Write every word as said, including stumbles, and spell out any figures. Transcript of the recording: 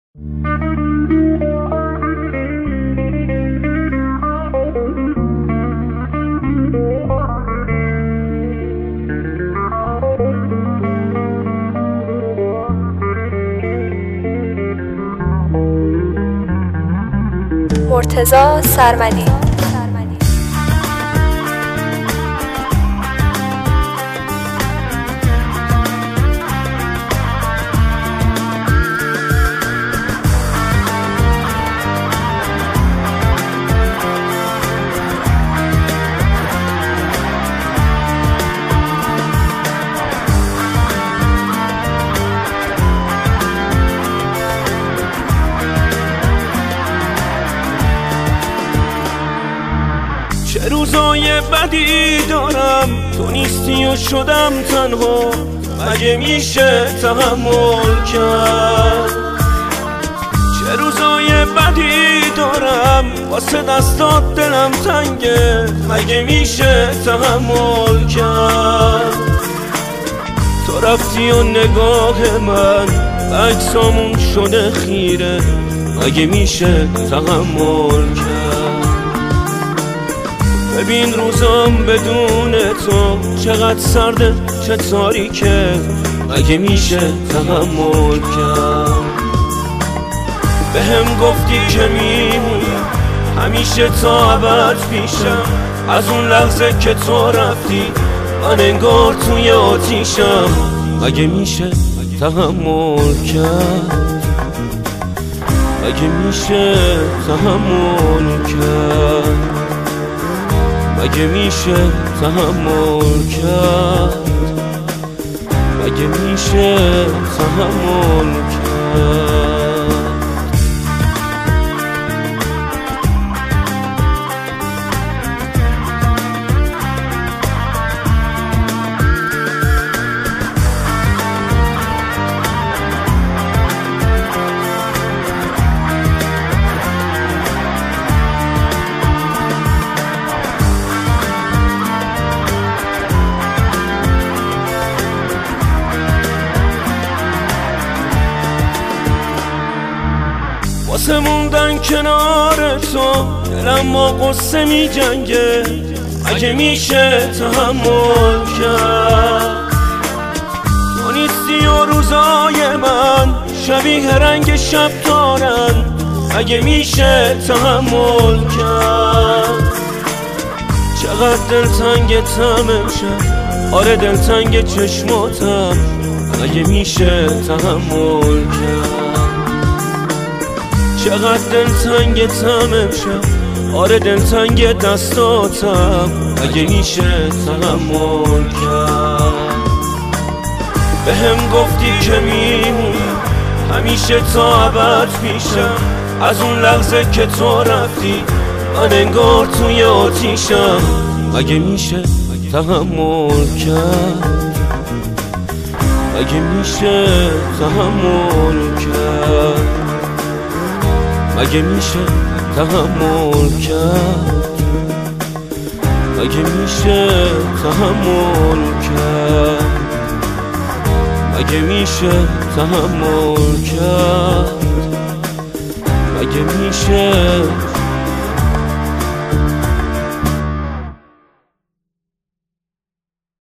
مرتضی سرمدی. چه روزای بدی دارم تو نیستی و شدم تنها، مگه میشه تحمل کرد؟ چه روزای بدی دارم واسه دستات دلم تنگه، مگه میشه تحمل کرد؟ تو رفتی و نگاه من عکسامون شده خیره، مگه میشه تحمل کرد؟ ببین روزام بدون تو چقدر سرده چه تاریکه، مگه میشه تحمل کرد؟ به هم گفتی که میمونی همیشه تا ابد پیشم، از اون لحظه که تو رفتی من انگار توی آتیشم، مگه میشه تحمل کرد؟ مگه میشه تحمل کرد؟ مگه میشه تحمل کرد؟ مگه میشه تحمل کرد؟ واسه موندن کنار تو دلم با قصه می جنگه، مگه میشه تحمل کرد؟ تو نیستی و روزای من شبیه رنگ شب تارن، مگه میشه تحمل کرد؟ چقدر دلتنگتم امشب، آره دلتنگ چشماتم، مگه میشه تحمل کرد؟ چقدر دلتنگتم امشب، آره دلتنگ دستاتم، مگه میشه تحمل کرد؟ به هم گفتی که میمونی همیشه تا ابد پیشم، از اون لحظه که تو رفتی من انگار توی آتیشم، مگه میشه تحمل کرد؟ مگه میشه تحمل کرد؟ مگه میشه تحمل کرد؟ مگه میشه تحمل کرد؟ مگه میشه تحمل کرد؟ مگه میشه